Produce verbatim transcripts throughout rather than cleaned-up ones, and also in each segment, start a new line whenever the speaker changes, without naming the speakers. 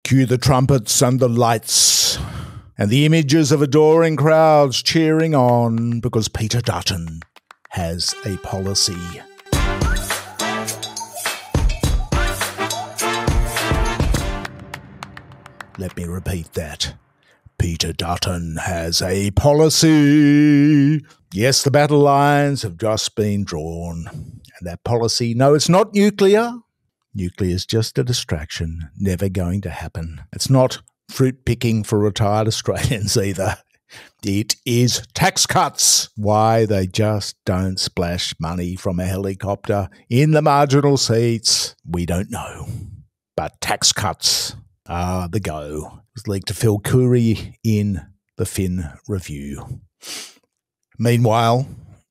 Cue the trumpets and the lights and the images of adoring crowds cheering on because Peter Dutton has a policy. Let me repeat that. Peter Dutton has a policy. Yes, the battle lines have just been drawn. And that policy, no, it's not nuclear. Nuclear is just a distraction, never going to happen. It's not fruit picking for retired Australians either. It is tax cuts. Why they just don't splash money from a helicopter in the marginal seats, we don't know. But tax cuts are the go. It was leaked to Phil Coorey in the Fin Review. Meanwhile,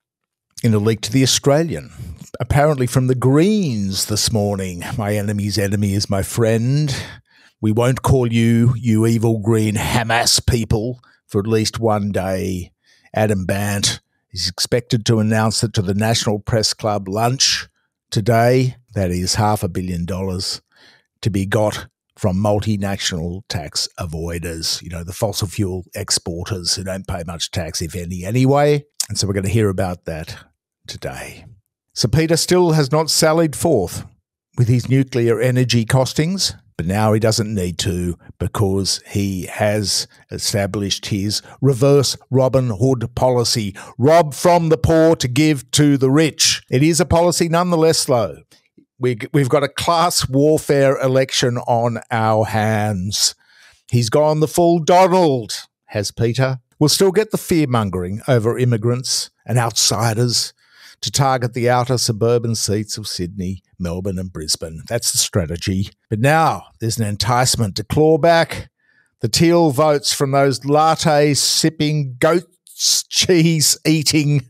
in a leak to The Australian, apparently from the Greens this morning, my enemy's enemy is my friend. We won't call you, you evil green Hamas people, for at least one day. Adam Bandt is expected to announce it to the National Press Club lunch today. That is half a billion dollars to be got from multinational tax avoiders, you know, the fossil fuel exporters who don't pay much tax, if any, anyway. And so we're going to hear about that today. So Peter still has not sallied forth with his nuclear energy costings, but now he doesn't need to because he has established his reverse Robin Hood policy. Rob from the poor to give to the rich. It is a policy nonetheless, though. We, we've got a class warfare election on our hands. He's gone the full Donald, has Peter. We'll still get the fear-mongering over immigrants and outsiders to target the outer suburban seats of Sydney, Melbourne and Brisbane. That's the strategy. But now there's an enticement to claw back the teal votes from those latte-sipping, goat's cheese-eating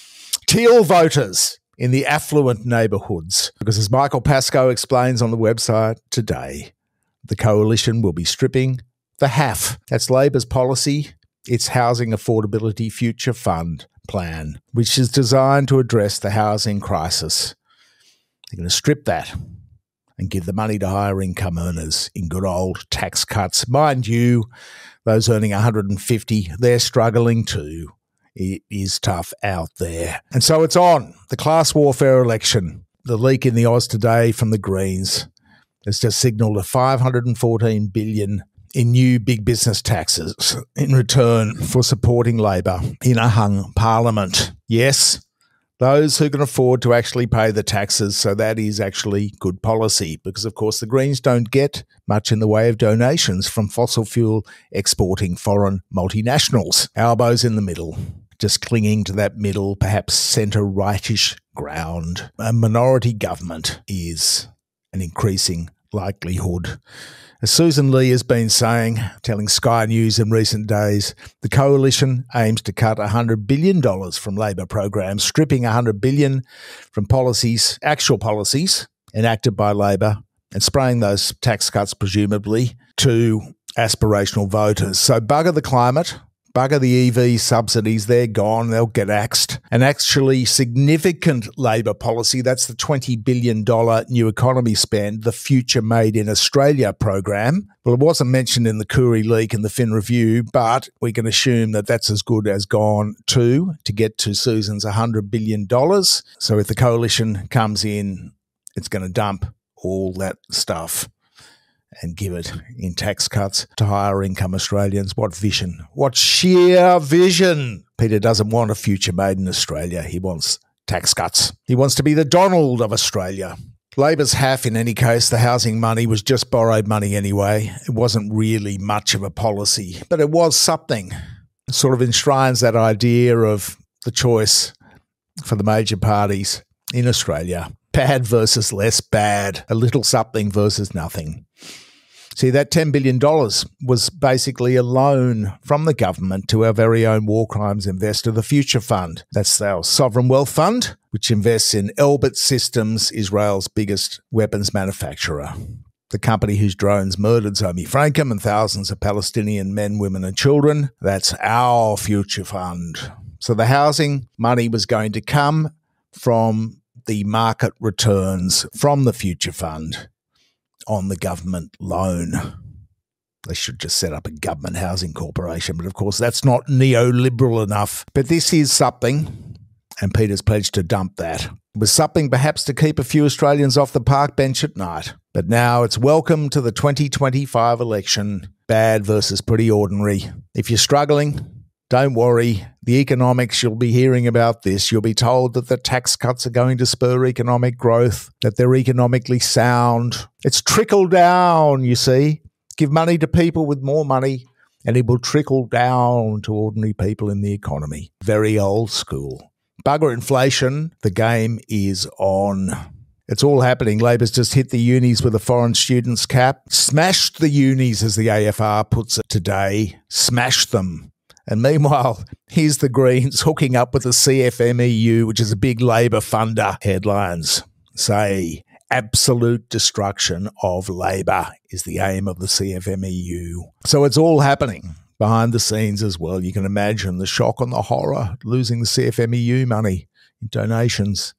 teal voters in the affluent neighbourhoods. Because as Michael Pascoe explains on the website today, the coalition will be stripping the H A F. That's Labor's policy, its Housing Affordability Future Fund plan, which is designed to address the housing crisis. They're going to strip that and give the money to higher income earners in good old tax cuts. Mind you, those earning one hundred fifty, they're struggling too. It is tough out there. And so it's on. The class warfare election. The leak in the Oz Today from the Greens has just signalled a five hundred fourteen billion dollars in new big business taxes in return for supporting Labor in a hung parliament. Yes, those who can afford to actually pay the taxes, so that is actually good policy because, of course, the Greens don't get much in the way of donations from fossil fuel exporting foreign multinationals. Elbows in the middle, just clinging to that middle, perhaps centre-rightish ground. A minority government is an increasing likelihood. As Susan Lee has been saying, telling Sky News in recent days, the coalition aims to cut one hundred billion dollars from Labor programs, stripping one hundred billion dollars from policies, actual policies enacted by Labor, and spraying those tax cuts, presumably, to aspirational voters. So bugger the climate, bugger the E V subsidies, they're gone, they'll get axed. An actually significant Labor policy, that's the twenty billion dollars new economy spend, the Future Made in Australia program. Well, it wasn't mentioned in the Coorey leak and the Fin Review, but we can assume that that's as good as gone too, to get to Susan's one hundred billion dollars. So if the coalition comes in, it's going to dump all that stuff and give it in tax cuts to higher income Australians. What vision? What sheer vision? Peter doesn't want a future made in Australia. He wants tax cuts. He wants to be the Donald of Australia. Labor's H A F, in any case, the housing money was just borrowed money anyway. It wasn't really much of a policy, but it was something. It sort of enshrines that idea of the choice for the major parties in Australia. Bad versus less bad. A little something versus nothing. See, that ten billion dollars was basically a loan from the government to our very own war crimes investor, the Future Fund. That's our sovereign wealth fund, which invests in Elbit Systems, Israel's biggest weapons manufacturer. The company whose drones murdered Zomi Frankham and thousands of Palestinian men, women and children. That's our Future Fund. So the housing money was going to come from the market returns from the Future Fund on the government loan. They should just set up a government housing corporation. But of course, that's not neoliberal enough. But this is something, and Peter's pledged to dump that. It was something perhaps to keep a few Australians off the park bench at night. But now it's welcome to the twenty twenty-five election. Bad versus pretty ordinary. If you're struggling, don't worry. The economics, you'll be hearing about this. You'll be told that the tax cuts are going to spur economic growth, that they're economically sound. It's trickle down, you see. Give money to people with more money, and it will trickle down to ordinary people in the economy. Very old school. Bugger inflation, the game is on. It's all happening. Labor's just hit the unis with a foreign students cap. Smashed the unis, as the A F R puts it today. Smashed them. And meanwhile, here's the Greens hooking up with the C F M E U, which is a big Labor funder. Headlines say, absolute destruction of Labor is the aim of the C F M E U. So it's all happening behind the scenes as well. You can imagine the shock and the horror, losing the C F M E U money in donations.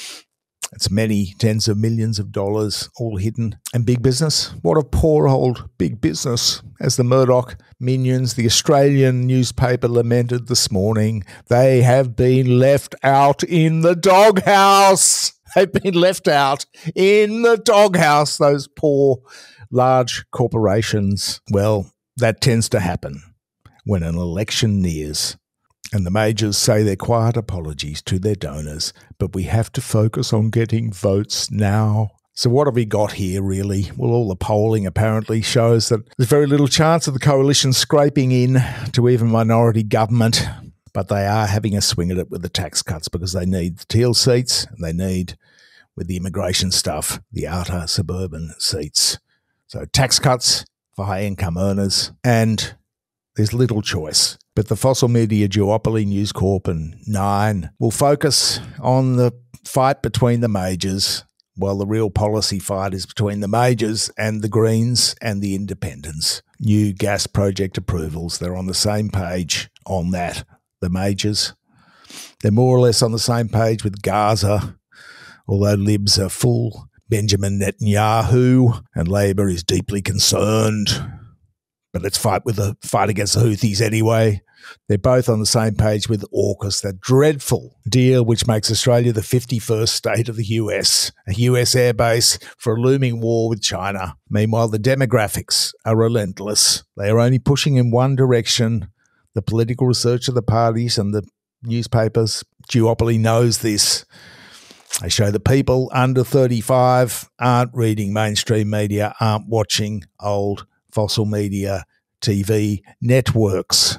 It's many tens of millions of dollars, all hidden. And big business? What a poor old big business. As the Murdoch minions, the Australian newspaper lamented this morning, they have been left out in the doghouse. They've been left out in the doghouse, those poor large corporations. Well, that tends to happen when an election nears. And the majors say their quiet apologies to their donors, but we have to focus on getting votes now. So what have we got here, really? Well, all the polling apparently shows that there's very little chance of the coalition scraping in to even minority government, but they are having a swing at it with the tax cuts because they need the teal seats and they need, with the immigration stuff, the outer suburban seats. So tax cuts for high-income earners, and there's little choice. But the fossil media duopoly, News Corp and Nine, will focus on the fight between the majors, while the real policy fight is between the majors and the Greens and the independents. New gas project approvals, they're on the same page on that. The majors, they're more or less on the same page with Gaza, although Libs are full Benjamin Netanyahu and Labor is deeply concerned. But let's fight with the fight against the Houthis anyway. They're both on the same page with AUKUS, that dreadful deal which makes Australia the fifty-first state of the U S, a U S airbase for a looming war with China. Meanwhile, the demographics are relentless. They are only pushing in one direction. The political research of the parties and the newspapers, duopoly knows this. They show that people under thirty-five aren't reading mainstream media, aren't watching old fossil media T V networks.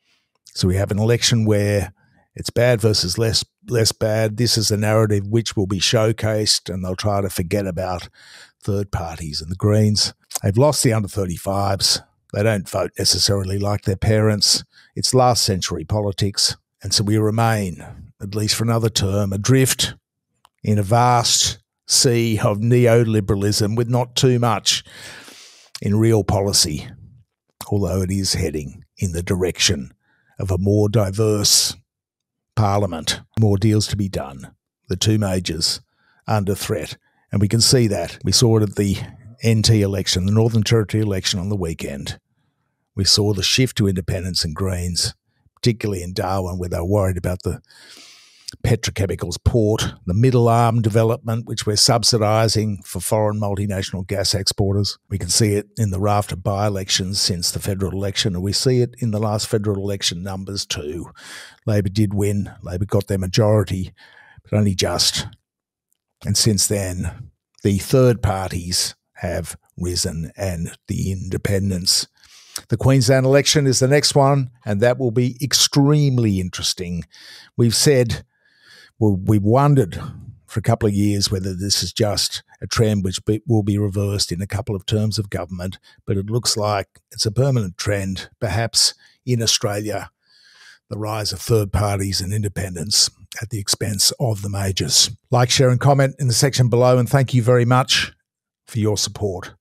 So we have an election where it's bad versus less less bad. This is a narrative which will be showcased, and they'll try to forget about third parties. And the Greens, they've lost the under thirty-fives. They don't vote necessarily like their parents. It's last century politics. And so we remain, at least for another term, adrift in a vast sea of neoliberalism with not too much in real policy, although it is heading in the direction of a more diverse parliament, more deals to be done. The two majors under threat. And we can see that. We saw it at the N T election, the Northern Territory election on the weekend. We saw the shift to independents and Greens, particularly in Darwin, where they were worried about the petrochemicals port, the Middle Arm development, which we're subsidising for foreign multinational gas exporters. We can see it in the raft of by-elections since the federal election, and we see it in the last federal election numbers too. Labor did win. Labor got their majority, but only just. And since then, the third parties have risen and the independents. The Queensland election is the next one, and that will be extremely interesting. We've said, well, we've wondered for a couple of years whether this is just a trend which be, will be reversed in a couple of terms of government, but it looks like it's a permanent trend, perhaps in Australia, the rise of third parties and independents at the expense of the majors. Like, share and comment in the section below, and thank you very much for your support.